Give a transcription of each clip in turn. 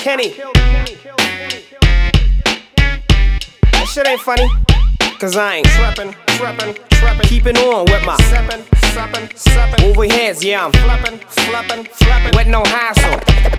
Kenny. That shit ain't funny, cause I ain't trappin'. Keeping on with my overheads, yeah, I'm flappin', with no hassle.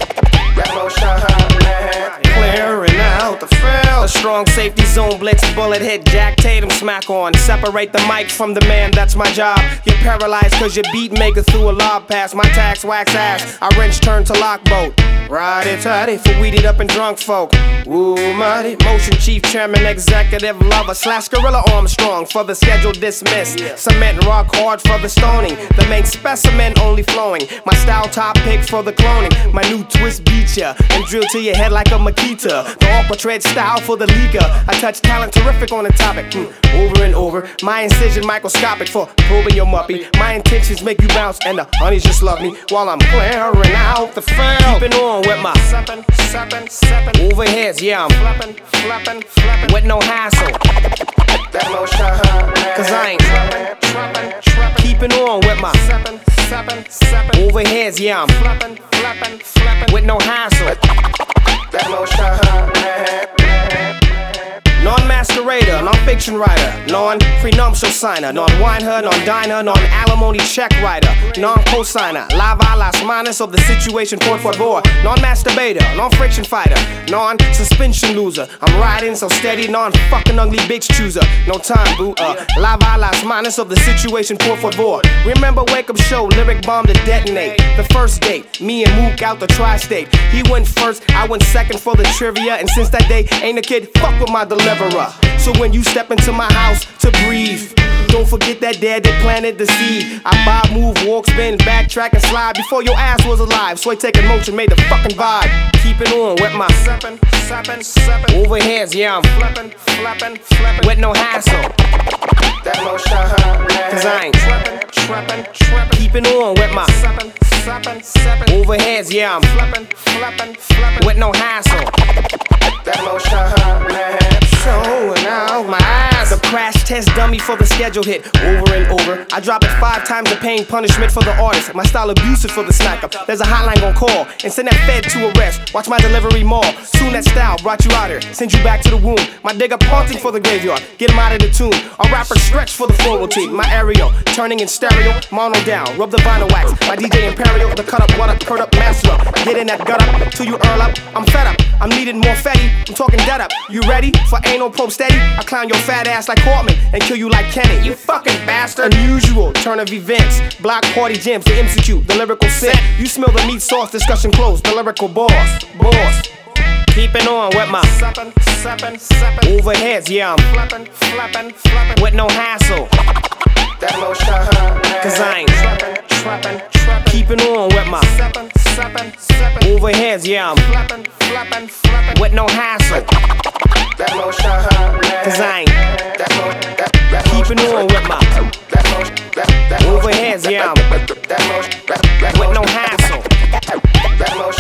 Clearing out the field. A strong safety zone, blitz, bullet hit, Jack Tatum smack on. Separate the mic from the man, that's my job. You're paralyzed cause your beat maker threw a lob pass. My tax wax ass, I wrench turn to lockboat. Righty tighty for weeded up and drunk folk. Woo muddy, motion chief, chairman, executive, lover slash gorilla Armstrong for the schedule dismissed. Cement rock hard for the stoning. The main specimen only flowing. My style top pick for the cloning. My new twist beat ya and drill to your head like a Makita. The awkward tread style for the leaker. I touch talent terrific on the topic. Over and over. My incision microscopic for probing your muppy. My intentions make you bounce and the honeys just love me while I'm clearing out the field. Keeping on with my overheads, yeah, I'm flappin', with no hassle. Cause I ain't keeping on with my overheads, yeah, I'm flappin', with no hassle. Non-masquerader, non-fiction writer, non-prenuptial signer, non-wine-her, non-diner, non-alimony check writer, non-cosigner, la las minus of the situation, por favor, non-masturbator, non-friction fighter, non-suspension loser. I'm riding so steady, non-fucking ugly bitch chooser. No time, boo, la las minus of the situation, por favor. Remember wake up show, lyric bomb to detonate. The first date, me and Mook out the tri-state. He went first, I went second for the trivia, and since that day, ain't a kid fuck with my deliverer. So when you step into my house to breathe, don't forget that dad that planted the seed. I bob, move, walk, spin, backtrack, and slide before your ass was alive. So I take motion, made the fucking vibe. Keeping on with my overheads, yeah, I'm flappin', with no hassle. Cause I ain't keeping on with my overheads, yeah, I'm flappin', with no hassle. Showing out my eyes. The crash test dummy for the schedule hit. Over and over. I drop it 5 times the pain punishment for the artist. My style abusive for the snacker. There's a hotline gon' call and send that fed to arrest. Watch my delivery more. Soon that style brought you out here. Send you back to the womb. My digger haunting for the graveyard. Get him out of the tomb. A rapper stretch for the floral team. My aerial turning in stereo. Mono down. Rub the vinyl wax. My DJ Imperial. The cut up, what up, curd up, master up. Get in that gut up till you earl up. I'm fed up. I'm needing more fatty. I'm talking dead up. You ready for anal probe steady? I clown your fat ass like Cortman and kill you like Kenny. You fucking bastard. Unusual turn of events. Block party gyms, the MCQ, the lyrical set. You smell the meat sauce, discussion closed. The lyrical boss. Keeping on with my overheads, yeah, I'm flappin', with no hassle. Cause I ain't keeping on with my overheads, yeah, I'm flappin', with no hassle. Cause I ain't keeping on with my overheads, yeah, I'm with no hassle.